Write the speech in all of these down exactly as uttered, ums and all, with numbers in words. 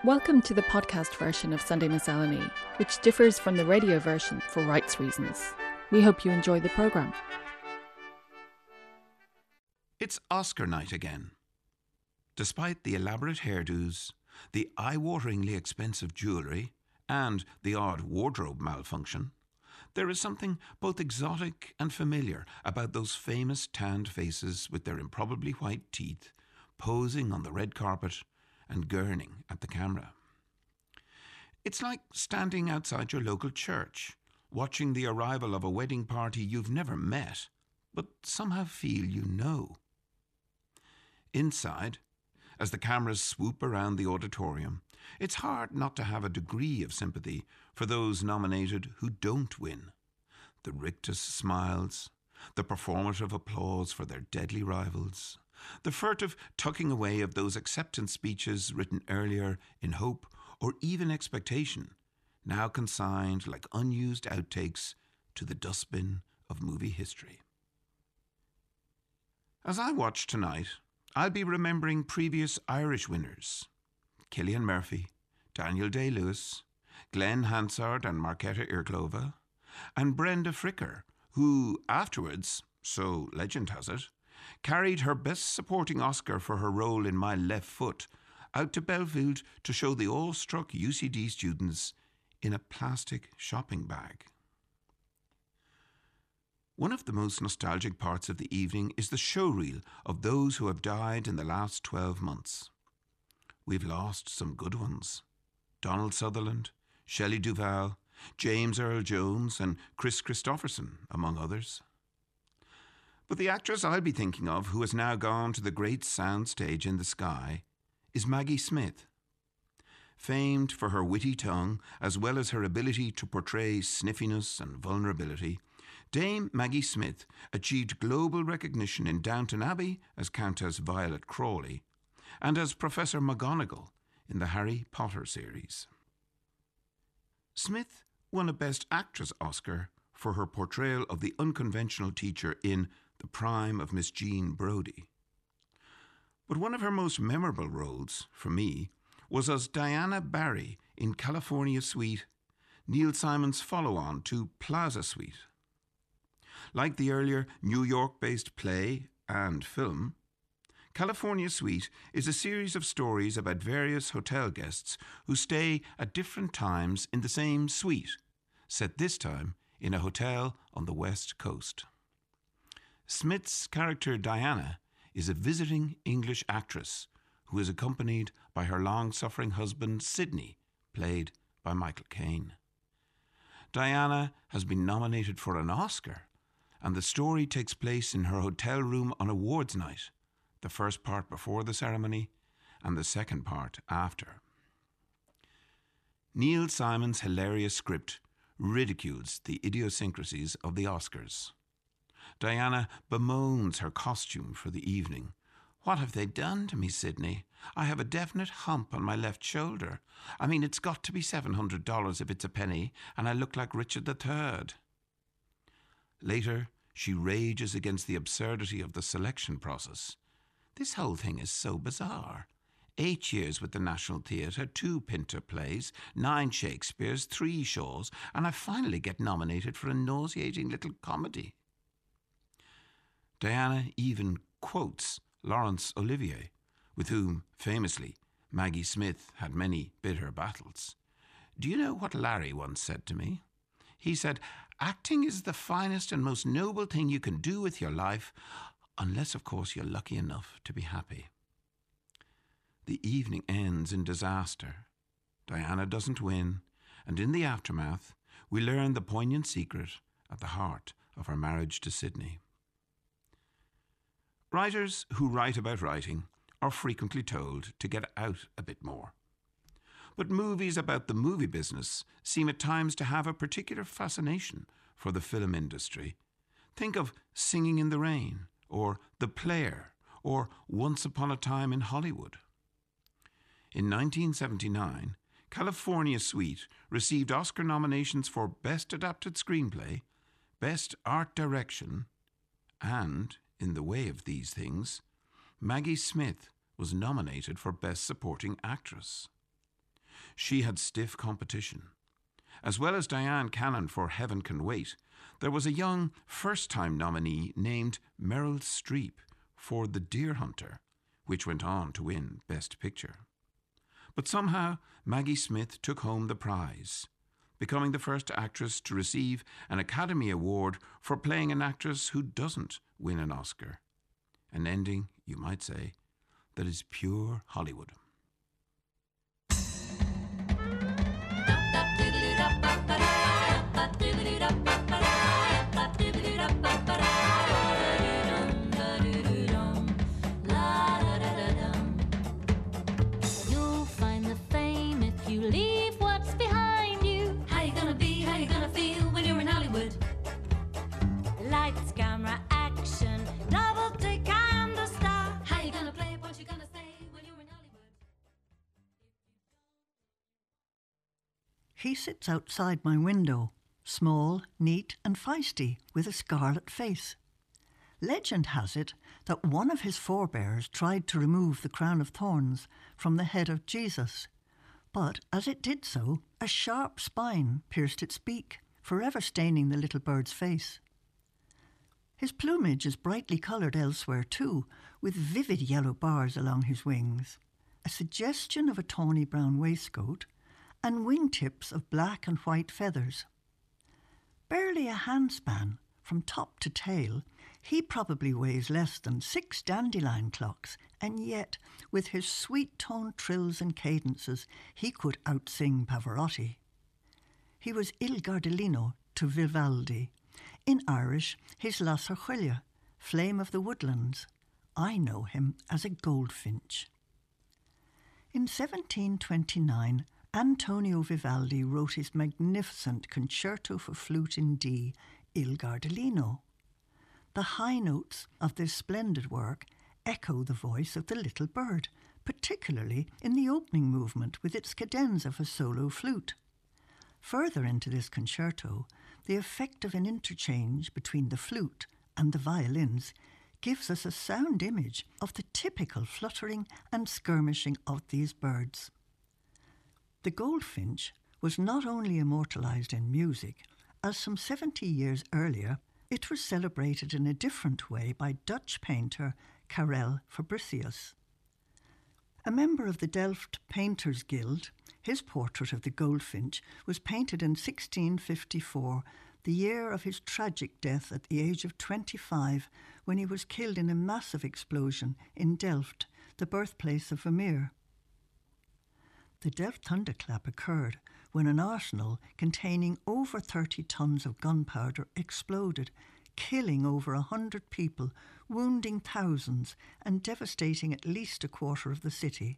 Welcome to the podcast version of Sunday Miscellany, which differs from the radio version for rights reasons. We hope you enjoy the programme. It's Oscar night again. Despite the elaborate hairdos, the eye-wateringly expensive jewellery, and the odd wardrobe malfunction, there is something both exotic and familiar about those famous tanned faces with their improbably white teeth, posing on the red carpet and gurning at the camera. It's like standing outside your local church, watching the arrival of a wedding party you've never met, but somehow feel you know. Inside, as the cameras swoop around the auditorium, it's hard not to have a degree of sympathy for those nominated who don't win. The rictus smiles, the performative applause for their deadly rivals, the furtive tucking away of those acceptance speeches written earlier in hope or even expectation, now consigned like unused outtakes to the dustbin of movie history. As I watch tonight, I'll be remembering previous Irish winners: Cillian Murphy, Daniel Day-Lewis, Glenn Hansard and Marketa Irglova, and Brenda Fricker, who afterwards, so legend has it, carried her Best Supporting Oscar for her role in My Left Foot out to Belfield to show the awe-struck U C D students in a plastic shopping bag. One of the most nostalgic parts of the evening is the showreel of those who have died in the last twelve months. We've lost some good ones: Donald Sutherland, Shelley Duvall, James Earl Jones and Chris Christopherson, among others. But the actress I'll be thinking of, who has now gone to the great sound stage in the sky, is Maggie Smith. Famed for her witty tongue, as well as her ability to portray sniffiness and vulnerability, Dame Maggie Smith achieved global recognition in Downton Abbey as Countess Violet Crawley and as Professor McGonagall in the Harry Potter series. Smith won a Best Actress Oscar for her portrayal of the unconventional teacher in The Prime of Miss Jean Brodie. But one of her most memorable roles, for me, was as Diana Barry in California Suite, Neil Simon's follow-on to Plaza Suite. Like the earlier New York-based play and film, California Suite is a series of stories about various hotel guests who stay at different times in the same suite, set this time in a hotel on the West Coast. Smith's character Diana is a visiting English actress who is accompanied by her long-suffering husband Sidney, played by Michael Caine. Diana has been nominated for an Oscar, and the story takes place in her hotel room on awards night, the first part before the ceremony and the second part after. Neil Simon's hilarious script ridicules the idiosyncrasies of the Oscars. Diana bemoans her costume for the evening. "What have they done to me, Sidney? I have a definite hump on my left shoulder. I mean, it's got to be seven hundred dollars if it's a penny, and I look like Richard the Third." Later, she rages against the absurdity of the selection process. "This whole thing is so bizarre. Eight years with the National Theatre, two Pinter plays, nine Shakespeares, three Shaws, and I finally get nominated for a nauseating little comedy." Diana even quotes Laurence Olivier, with whom, famously, Maggie Smith had many bitter battles. "Do you know what Larry once said to me? He said, 'Acting is the finest and most noble thing you can do with your life, unless, of course, you're lucky enough to be happy.'" The evening ends in disaster. Diana doesn't win, and in the aftermath, we learn the poignant secret at the heart of her marriage to Sidney. Writers who write about writing are frequently told to get out a bit more. But movies about the movie business seem at times to have a particular fascination for the film industry. Think of Singing in the Rain, or The Player, or Once Upon a Time in Hollywood. In nineteen seventy-nine, California Suite received Oscar nominations for Best Adapted Screenplay, Best Art Direction, and, in the way of these things, Maggie Smith was nominated for Best Supporting Actress. she had stiff competition. As well as Diane Cannon for Heaven Can Wait, there was a young first-time nominee named Meryl Streep for The Deer Hunter, which went on to win Best Picture. But somehow Maggie Smith took home the prize, becoming the first actress to receive an Academy Award for playing an actress who doesn't win an Oscar. An ending, you might say, that is pure Hollywood. You'll find the fame if you leave what's behind you. How you gonna be, how you gonna feel when you're in Hollywood? Lights, camera, action, double take and a star. How you gonna play, what you gonna say when you're in Hollywood? He sits outside my window, small, neat and feisty, with a scarlet face. Legend has it that one of his forebears tried to remove the crown of thorns from the head of Jesus, but as it did so, a sharp spine pierced its beak, forever staining the little bird's face. His plumage is brightly coloured elsewhere too, with vivid yellow bars along his wings, a suggestion of a tawny brown waistcoat, and wingtips of black and white feathers. Barely a handspan, from top to tail, he probably weighs less than six dandelion clocks, and yet, with his sweet-toned trills and cadences, he could outsing Pavarotti. He was Il Gardellino to Vivaldi. In Irish, he's La Sorchuile, flame of the woodlands. I know him as a goldfinch. In seventeen twenty-nine, Antonio Vivaldi wrote his magnificent Concerto for Flute in D, Il Gardellino. The high notes of this splendid work echo the voice of the little bird, particularly in the opening movement with its cadenza for solo flute. Further into this concerto, the effect of an interchange between the flute and the violins gives us a sound image of the typical fluttering and skirmishing of these birds. The goldfinch was not only immortalised in music, as some seventy years earlier it was celebrated in a different way by Dutch painter Karel Fabricius. A member of the Delft Painters Guild, his portrait of the goldfinch was painted in sixteen fifty-four, the year of his tragic death at the age of twenty-five, when he was killed in a massive explosion in Delft, the birthplace of Vermeer. The Delft thunderclap occurred when an arsenal containing over thirty tons of gunpowder exploded, killing over a hundred people, wounding thousands, and devastating at least a quarter of the city.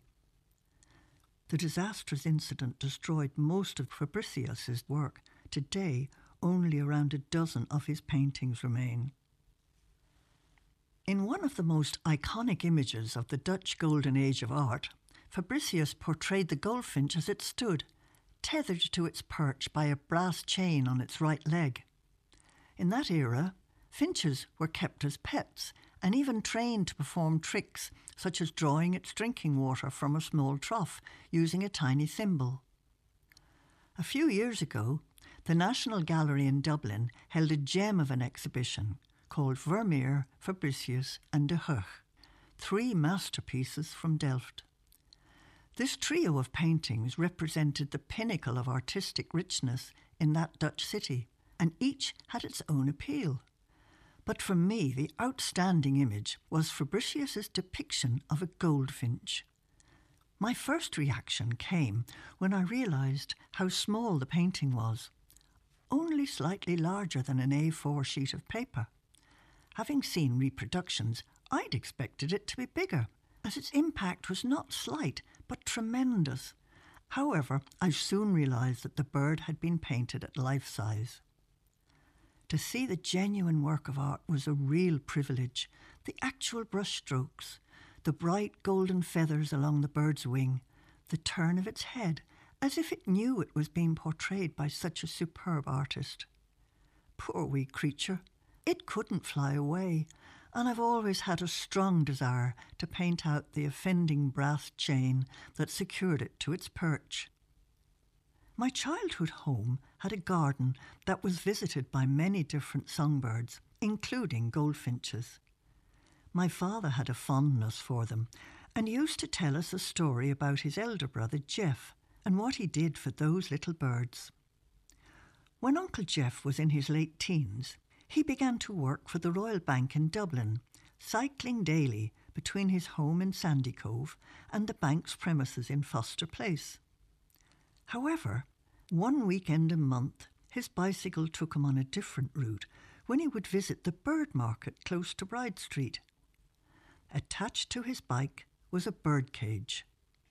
The disastrous incident destroyed most of Fabricius's work. Today, only around a dozen of his paintings remain. In one of the most iconic images of the Dutch Golden Age of art, Fabricius portrayed the goldfinch as it stood, tethered to its perch by a brass chain on its right leg. In that era, finches were kept as pets and even trained to perform tricks such as drawing its drinking water from a small trough using a tiny thimble. A few years ago, the National Gallery in Dublin held a gem of an exhibition called Vermeer, Fabricius and De Hoogh, three masterpieces from Delft. This trio of paintings represented the pinnacle of artistic richness in that Dutch city, and each had its own appeal. But for me, the outstanding image was Fabricius's depiction of a goldfinch. My first reaction came when I realised how small the painting was, only slightly larger than an A four sheet of paper. Having seen reproductions, I'd expected it to be bigger, as its impact was not slight, but tremendous. However, I soon realised that the bird had been painted at life size. To see the genuine work of art was a real privilege. The actual brushstrokes, the bright golden feathers along the bird's wing, the turn of its head, as if it knew it was being portrayed by such a superb artist. Poor wee creature, it couldn't fly away, and I've always had a strong desire to paint out the offending brass chain that secured it to its perch. My childhood home had a garden that was visited by many different songbirds, including goldfinches. My father had a fondness for them and used to tell us a story about his elder brother Jeff and what he did for those little birds. When Uncle Jeff was in his late teens, he began to work for the Royal Bank in Dublin, cycling daily between his home in Sandycove and the bank's premises in Foster Place. However, one weekend a month, his bicycle took him on a different route when he would visit the bird market close to Bride Street. Attached to his bike was a bird cage.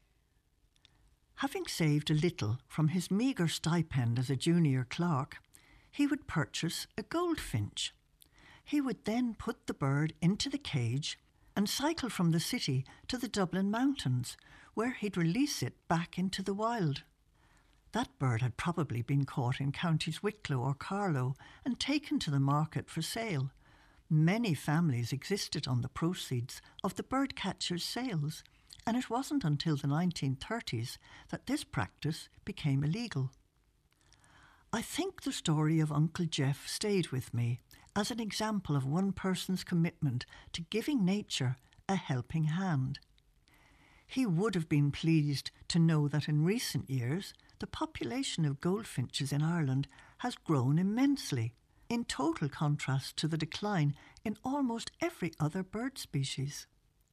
Having saved a little from his meagre stipend as a junior clerk, he would purchase a goldfinch. He would then put the bird into the cage and cycle from the city to the Dublin mountains, where he'd release it back into the wild. That bird had probably been caught in counties Wicklow or Carlow and taken to the market for sale. Many families existed on the proceeds of the birdcatcher's sales, and it wasn't until the nineteen thirties that this practice became illegal. I think the story of Uncle Jeff stayed with me as an example of one person's commitment to giving nature a helping hand. He would have been pleased to know that in recent years, the population of goldfinches in Ireland has grown immensely, in total contrast to the decline in almost every other bird species.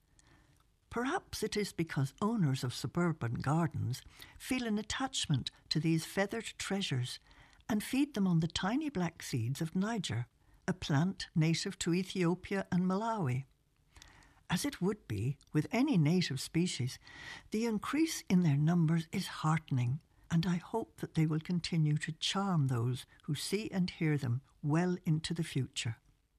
Perhaps it is because owners of suburban gardens feel an attachment to these feathered treasures and feed them on the tiny black seeds of Niger, a plant native to Ethiopia and Malawi. As it would be with any native species, the increase in their numbers is heartening, and I hope that they will continue to charm those who see and hear them well into the future.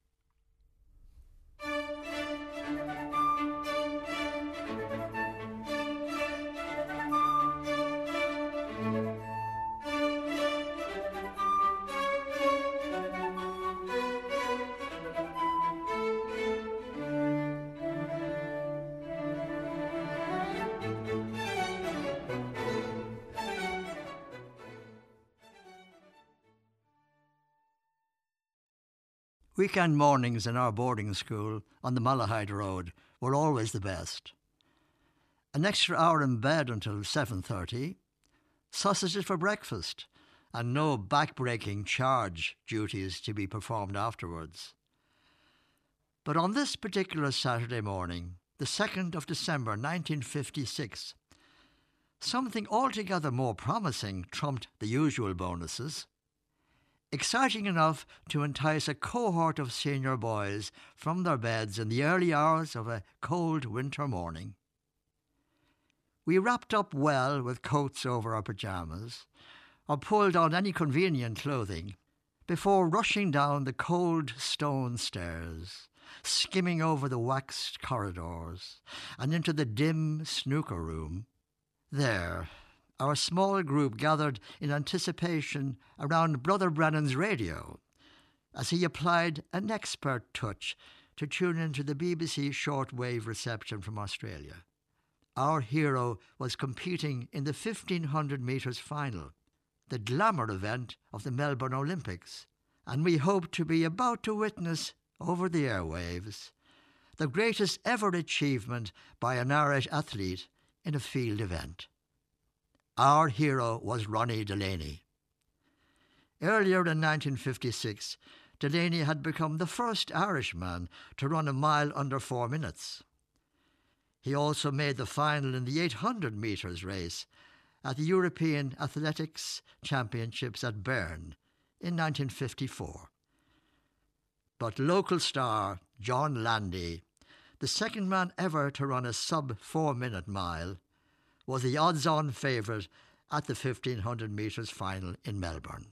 Weekend mornings in our boarding school on the Malahide Road were always the best. An extra hour in bed until seven thirty, sausages for breakfast, and no back-breaking charge duties to be performed afterwards. But on this particular Saturday morning, the second of December nineteen fifty-six, something altogether more promising trumped the usual bonuses. Exciting enough to entice a cohort of senior boys from their beds in the early hours of a cold winter morning. We wrapped up well with coats over our pyjamas, or pulled on any convenient clothing, before rushing down the cold stone stairs, skimming over the waxed corridors, and into the dim snooker room. There, our small group gathered in anticipation around Brother Brennan's radio as he applied an expert touch to tune into the B B C shortwave reception from Australia. Our hero was competing in the fifteen hundred metres final, the glamour event of the Melbourne Olympics, and we hoped to be about to witness, over the airwaves, the greatest ever achievement by an Irish athlete in a field event. Our hero was Ronnie Delaney. Earlier in nineteen fifty-six, Delaney had become the first Irishman to run a mile under four minutes. He also made the final in the eight hundred metres race at the European Athletics Championships at Bern in nineteen fifty-four. But local star John Landy, the second man ever to run a sub-four-minute mile, was the odds-on favourite at the fifteen hundred metres final in Melbourne.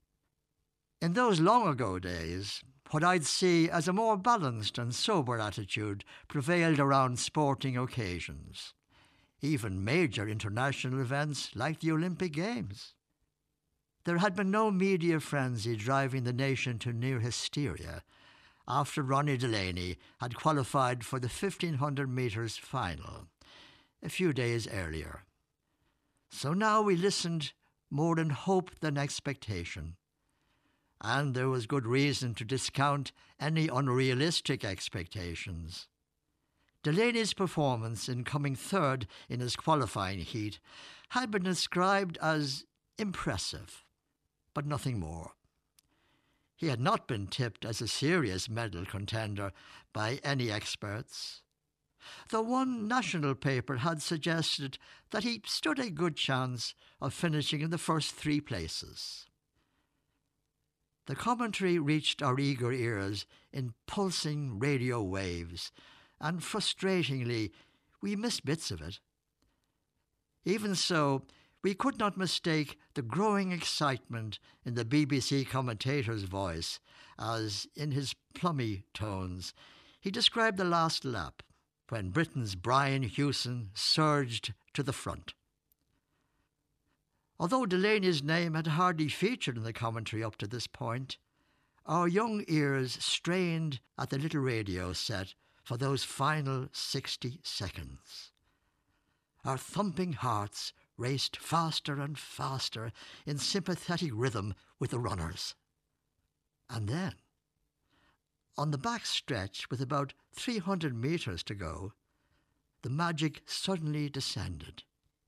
In those long-ago days, what I'd see as a more balanced and sober attitude prevailed around sporting occasions, even major international events like the Olympic Games. There had been no media frenzy driving the nation to near hysteria after Ronnie Delaney had qualified for the fifteen hundred metres final a few days earlier. So now we listened more in hope than expectation. And there was good reason to discount any unrealistic expectations. Delaney's performance in coming third in his qualifying heat had been described as impressive, but nothing more. He had not been tipped as a serious medal contender by any experts, though one national paper had suggested that he stood a good chance of finishing in the first three places. The commentary reached our eager ears in pulsing radio waves, and frustratingly, we missed bits of it. Even so, we could not mistake the growing excitement in the B B C commentator's voice as, in his plummy tones, he described the last lap when Britain's Brian Hewson surged to the front. Although Delaney's name had hardly featured in the commentary up to this point, our young ears strained at the little radio set for those final sixty seconds. Our thumping hearts raced faster and faster in sympathetic rhythm with the runners. And then, on the back stretch with about three hundred metres to go, the magic suddenly descended.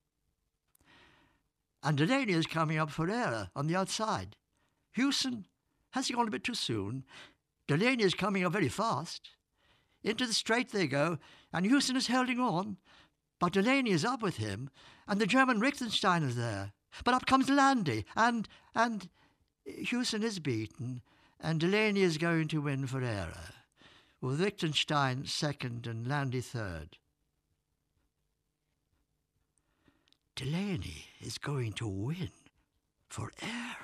And Delaney is coming up for air on the outside. Hewson, has he gone a bit too soon? Delaney is coming up very fast. Into the straight they go, and Hewson is holding on. But Delaney is up with him, and the German Richtenstein is there. But up comes Landy, and, and Hewson is beaten, and Delaney is going to win for error, with Richtenstein second and Landy third. Delaney is going to win for error.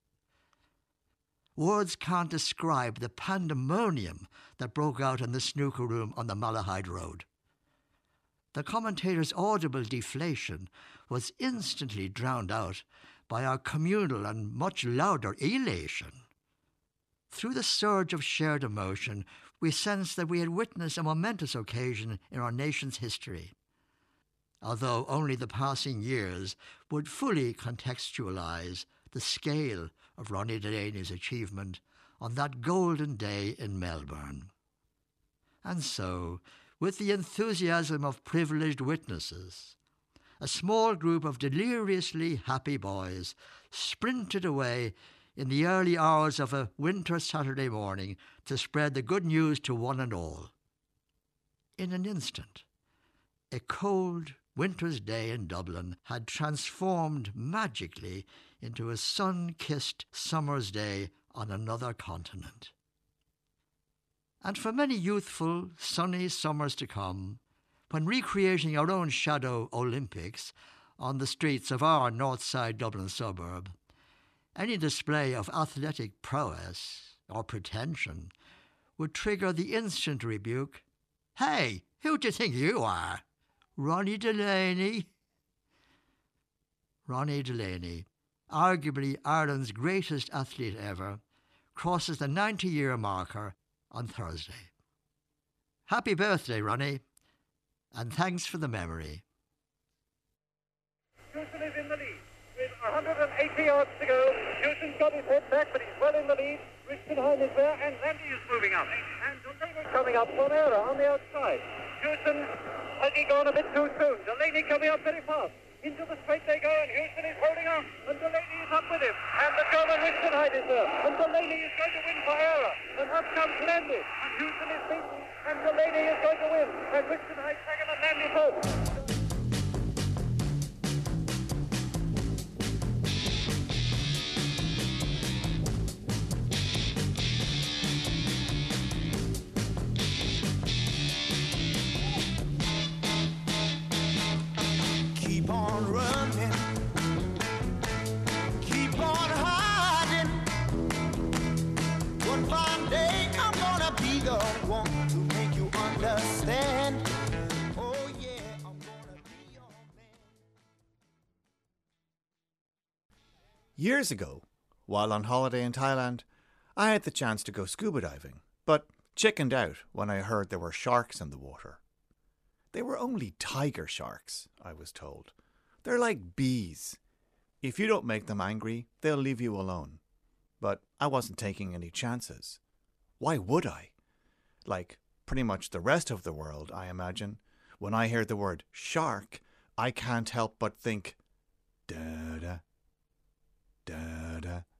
Words can't describe the pandemonium that broke out in the snooker room on the Malahide Road. The commentator's audible deflation was instantly drowned out by our communal and much louder elation. Through the surge of shared emotion, we sensed that we had witnessed a momentous occasion in our nation's history, although only the passing years would fully contextualise the scale of Ronnie Delaney's achievement on that golden day in Melbourne. And so, with the enthusiasm of privileged witnesses, a small group of deliriously happy boys sprinted away in the early hours of a winter Saturday morning to spread the good news to one and all. In an instant, a cold winter's day in Dublin had transformed magically into a sun-kissed summer's day on another continent. And for many youthful, sunny summers to come, when recreating our own shadow Olympics on the streets of our north side Dublin suburb, any display of athletic prowess or pretension would trigger the instant rebuke, "Hey, who do you think you are? Ronnie Delaney?" Ronnie Delaney, arguably Ireland's greatest athlete ever, crosses the ninety-year marker on Thursday. Happy birthday, Ronnie, and thanks for the memory. Hewson is in the lead with one hundred eighty yards to go. Hewson's got his head back, but he's well in the lead. Richtenstein is there, and Landy is moving up. And Delaney coming up from Era on the outside. Hewson, has he gone a bit too soon? Delaney coming up very fast. Into the straight they go, and Hewson is holding on, and Delaney is up with him. And the German Richtenstein is there, and Delaney is going to win for Era. And up comes Landy, and Hewson is beaten, and Delaney is going to win. And Richtenstein second, and Landy third. Keep on running, keep on hiding. One fine day I'm gonna be the one to make you understand. Oh yeah, I'm gonna be your man. Years ago, while on holiday in Thailand, I had the chance to go scuba diving, but chickened out when I heard there were sharks in the water. They were only tiger sharks, I was told. They're like bees. If you don't make them angry, they'll leave you alone. But I wasn't taking any chances. Why would I? Like pretty much the rest of the world, I imagine. When I hear the word shark, I can't help but think da-da, da-da,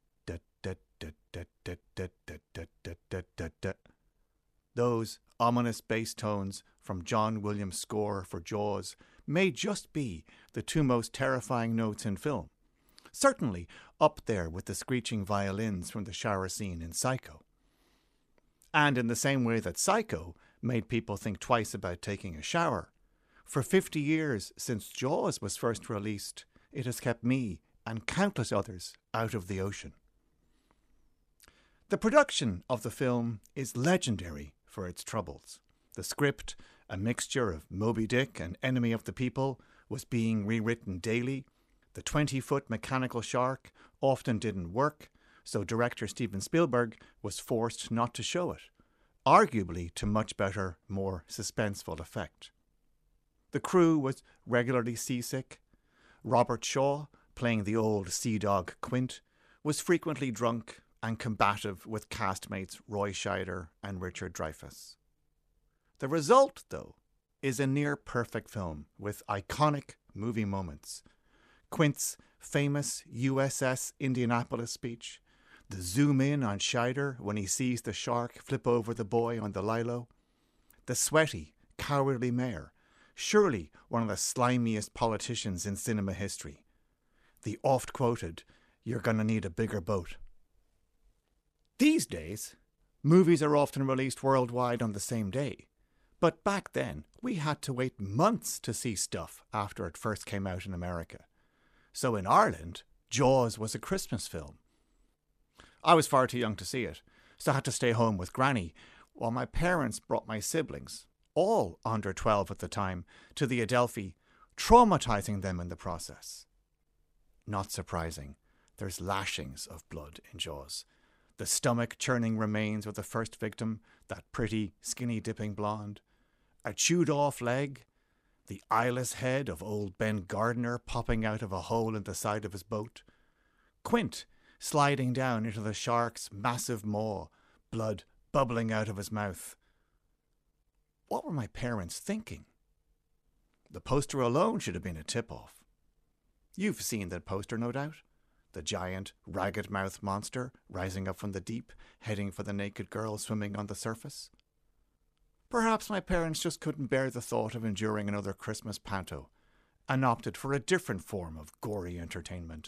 da-da-da-da-da-da-da-da-da-da-da. Those ominous bass tones from John Williams' score for Jaws may just be the two most terrifying notes in film. Certainly up there with the screeching violins from the shower scene in Psycho. And in the same way that Psycho made people think twice about taking a shower, for fifty years since Jaws was first released, it has kept me and countless others out of the ocean. The production of the film is legendary for its troubles. The script, a mixture of Moby Dick and Enemy of the People, was being rewritten daily. The twenty-foot mechanical shark often didn't work, so director Steven Spielberg was forced not to show it, arguably to much better, more suspenseful effect. The crew was regularly seasick. Robert Shaw, playing the old sea dog Quint, was frequently drunk and combative with castmates Roy Scheider and Richard Dreyfuss. The result, though, is a near-perfect film with iconic movie moments. Quint's famous U S S Indianapolis speech, the zoom in on Scheider when he sees the shark flip over the boy on the Lilo, the sweaty, cowardly mayor, surely one of the slimiest politicians in cinema history, the oft-quoted, "You're gonna need a bigger boat." These days, movies are often released worldwide on the same day, but back then we had to wait months to see stuff after it first came out in America. So in Ireland, Jaws was a Christmas film. I was far too young to see it, so I had to stay home with Granny, while my parents brought my siblings, all under twelve at the time, to the Adelphi, traumatizing them in the process. Not surprising, there's lashings of blood in Jaws. The stomach-churning remains of the first victim, that pretty, skinny-dipping blonde. A chewed-off leg. The eyeless head of old Ben Gardner popping out of a hole in the side of his boat. Quint sliding down into the shark's massive maw, blood bubbling out of his mouth. What were my parents thinking? The poster alone should have been a tip-off. You've seen that poster, no doubt? The giant, ragged-mouthed monster rising up from the deep, heading for the naked girl swimming on the surface. Perhaps my parents just couldn't bear the thought of enduring another Christmas panto, and opted for a different form of gory entertainment.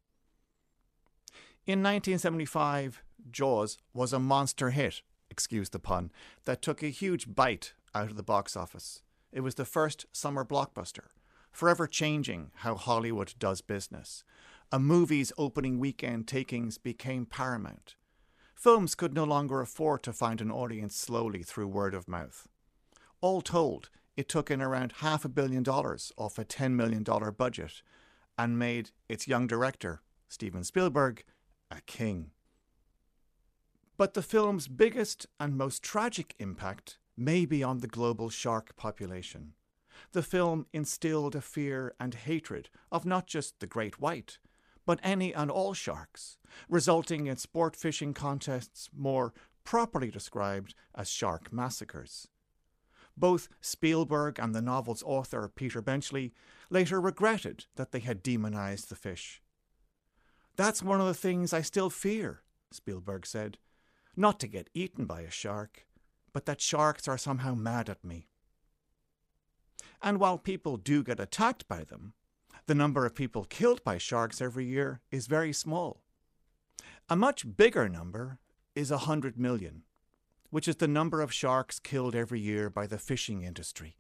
In nineteen seventy-five, Jaws was a monster hit, excuse the pun, that took a huge bite out of the box office. It was the first summer blockbuster, forever changing how Hollywood does business. A movie's opening weekend takings became paramount. Films could no longer afford to find an audience slowly through word of mouth. All told, it took in around half a billion dollars off a ten million dollars budget and made its young director, Steven Spielberg, a king. But the film's biggest and most tragic impact may be on the global shark population. The film instilled a fear and hatred of not just the great white, but any and all sharks, resulting in sport fishing contests more properly described as shark massacres. Both Spielberg and the novel's author, Peter Benchley, later regretted that they had demonized the fish. "That's one of the things I still fear," Spielberg said. "Not to get eaten by a shark, but that sharks are somehow mad at me." And while people do get attacked by them, the number of people killed by sharks every year is very small. A much bigger number is one hundred million, which is the number of sharks killed every year by the fishing industry.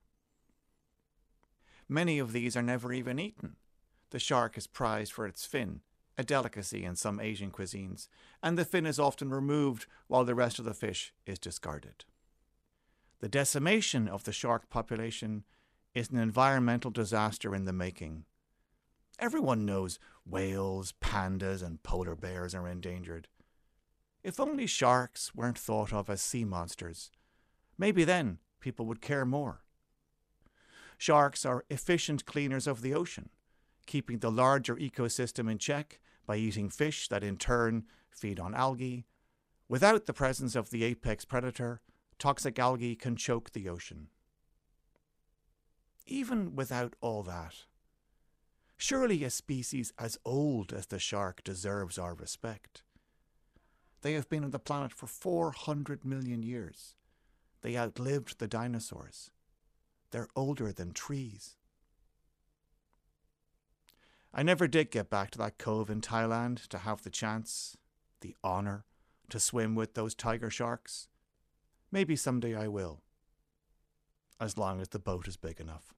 Many of these are never even eaten. The shark is prized for its fin, a delicacy in some Asian cuisines, and the fin is often removed while the rest of the fish is discarded. The decimation of the shark population is an environmental disaster in the making. Everyone knows whales, pandas, and polar bears are endangered. If only sharks weren't thought of as sea monsters, maybe then people would care more. Sharks are efficient cleaners of the ocean, keeping the larger ecosystem in check by eating fish that in turn feed on algae. Without the presence of the apex predator, toxic algae can choke the ocean. Even without all that, surely a species as old as the shark deserves our respect. They have been on the planet for four hundred million years. They outlived the dinosaurs. They're older than trees. I never did get back to that cove in Thailand to have the chance, the honour, to swim with those tiger sharks. Maybe someday I will, as long as the boat is big enough.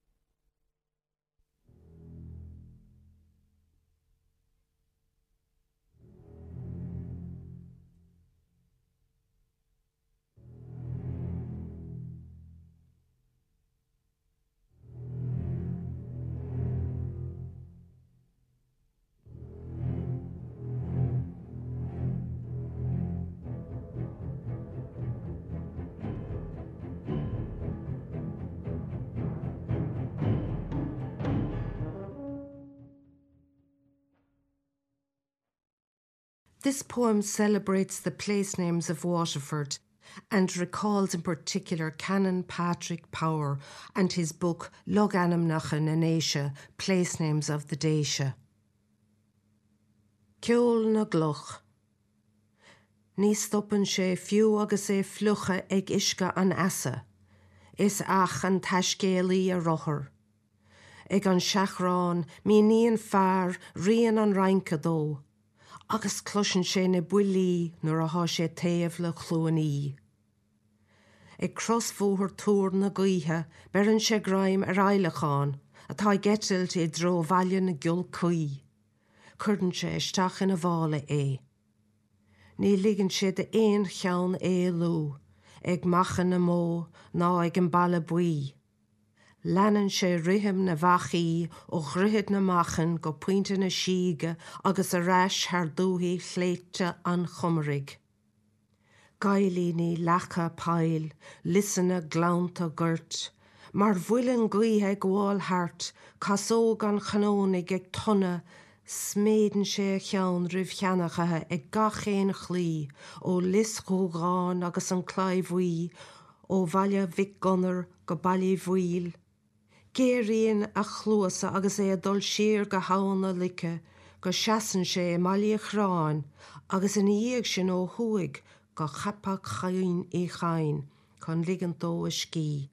This poem celebrates the place names of Waterford and recalls in particular Canon Patrick Power and his book Lug Anamnacha na Naisha, Place Names of the Daisha. Ceol na Gluch. Ní stoppen sé fiú agus é flucha ag isca an asa. Is ach an taiscéalaí a rothar. Ag an seachrán, mí níon fear, rian an reinca dó. Agus cloisin sé na builí nuair a há sé taobh le chluaní. Ag crosfóthar túr na gaotha, berann sé graim ar eileachán, atá getilt i dro bhaile na giol cuí. Cuireann sé isteach ina bhála é. Ní ligann sé de éon cheann é lú, ag machan na mó ná ag an balla buí. Leanann sé rithim na bhachaí ó chruthid na machan go puinte na síige agus a reis thar dúthaí chléite an chumraig. Gailí ní lecha pail, lisanna glánta gurt, mar bhuileann gaotha gháil hart, casóg an chanónig ag tonna, sméadann sé cheann rih cheannachathe ag gachéan chlí, ó liscógáin agus an cláimhhuí, ó bhaile vic gunnar go bailí bhuiil. Géiríonn a chluasa agus é a dul siar go hána like, go seasan sé mailí chráin, agus in íag sin ó thuig go chapach chain i chain, chun ligan dó a scí.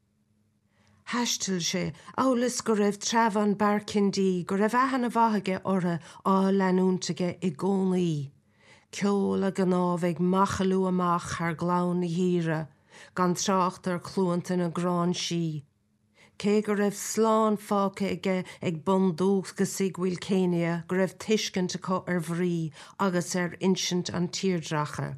Heistil sé, álas go raibh treabhan barcindí, go raibh ahan a bhathage ortha á leanúntaige i gcónaí. Ceol a gnábh ag machalú amach ar glán na híre, gan trácht ar clúanta na grán sí. Cé go raibh sláán fáca ige ag bundúch go sighuiil céine, go raibh tuiscint acu ar bhrí agus ar insint an tíordracha.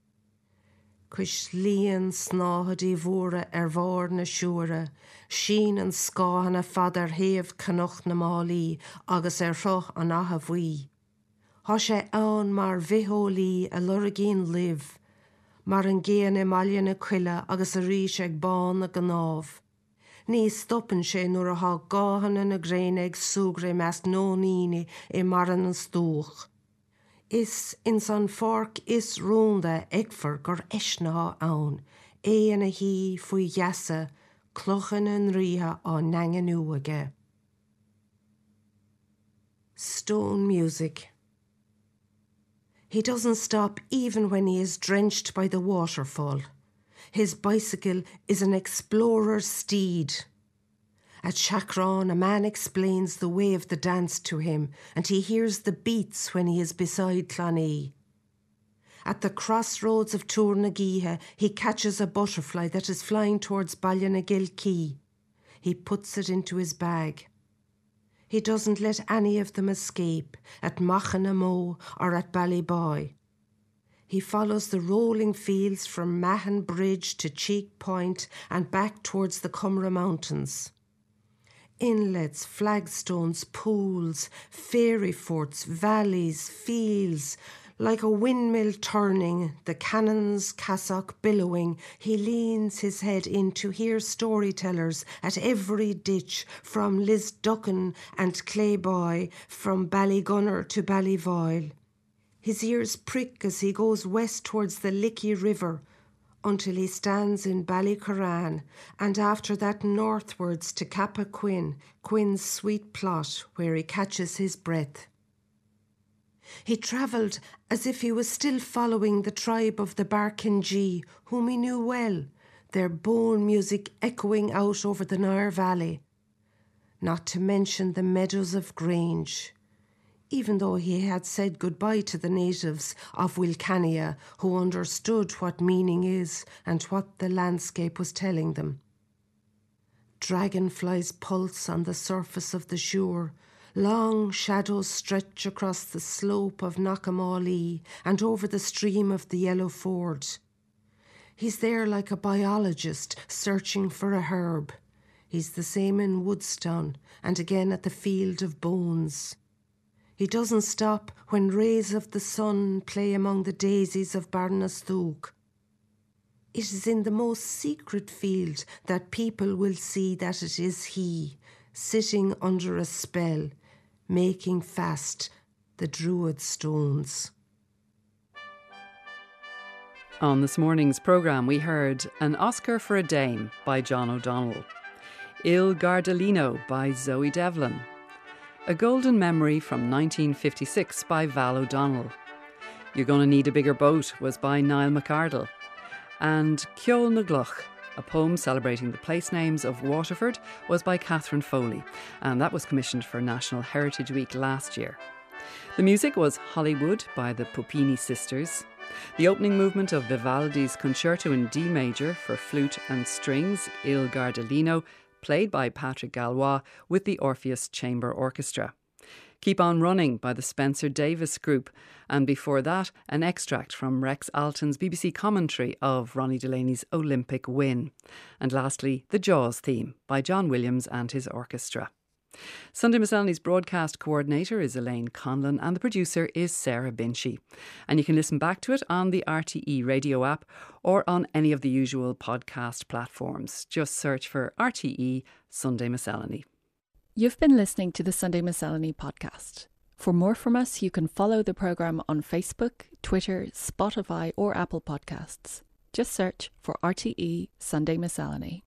Cuis líon snáthadí mhóra ar bhár na siúra, sin an scáhanna fad ar thaobh canoch na málaí agus ar throch an atha bhuí. Tá sé ann mar bhitholaí a luragín libh, mar an géan i maiile na cuile agus a rís ag bán na gnábh. Ní stoppan sé nuair a thá gáhanna na gréine ag súgra meas nóníine i maran an stúch. Is in san fork is rúnda agfar gur eisnatha ann, éana a hí faoi gheasa, clochan an ríthe á nangan uaige. Stone music. He doesn't stop even when he is drenched by the waterfall. His bicycle is an explorer's steed. At Chakran, a man explains the way of the dance to him, and he hears the beats when he is beside Clonee. At the crossroads of Tournageeha, he catches a butterfly that is flying towards Ballyanagil Quay. He puts it into his bag. He doesn't let any of them escape, at Machanamo or at Ballyboy. He follows the rolling fields from Mahon Bridge to Cheek Point and back towards the Cumra Mountains. Inlets, flagstones, pools, fairy forts, valleys, fields, Like a windmill turning, the cannon's cassock billowing, he leans his head in to hear storytellers at every ditch, from Lisducken and Clayboy, from Ballygunner to Ballyvoyle. His ears prick as he goes west towards the Lickey River, until he stands in Ballycorran, and after that northwards to Cappaquin, Quinn's sweet plot, where he catches his breath. He travelled as if he was still following the tribe of the Barkingee, whom he knew well, their bone music echoing out over the Nire Valley, not to mention the meadows of Grange, even though he had said goodbye to the natives of Wilcannia, who understood what meaning is and what the landscape was telling them. Dragonflies pulse on the surface of the Suir. Long shadows stretch across the slope of Knockamawlee and over the stream of the Yellow Ford. He's there like a biologist searching for a herb. He's the same in Woodstown and again at the Field of Bones. He doesn't stop when rays of the sun play among the daisies of Barnastook. It is in the most secret field that people will see that it is he, sitting under a spell, making fast the Druid stones. On this morning's programme, we heard An Oscar for a Dame by John O'Donnell, Il Gardellino by Zoe Devlin, A Golden Memory from nineteen fifty-six by Val O'Donnell, You're Gonna Need a Bigger Boat was by Niall McArdle, and Ceol na Gluch, a poem celebrating the place names of Waterford, was by Catherine Foley, and that was commissioned for National Heritage Week last year. The music was Hollywood by the Puppini Sisters, the opening movement of Vivaldi's Concerto in D major for flute and strings, Il Gardellino, played by Patrick Gallois with the Orpheus Chamber Orchestra. Keep On Running by the Spencer Davis Group, and before that, an extract from Rex Alton's B B C commentary of Ronnie Delaney's Olympic win. And lastly, the Jaws theme by John Williams and his orchestra. Sunday Miscellany's broadcast coordinator is Elaine Conlon and the producer is Sarah Binchy. And you can listen back to it on the R T E radio app or on any of the usual podcast platforms. Just search for R T E Sunday Miscellany. You've been listening to the Sunday Miscellany podcast. For more from us, you can follow the programme on Facebook, Twitter, Spotify or Apple Podcasts. Just search for R T E Sunday Miscellany.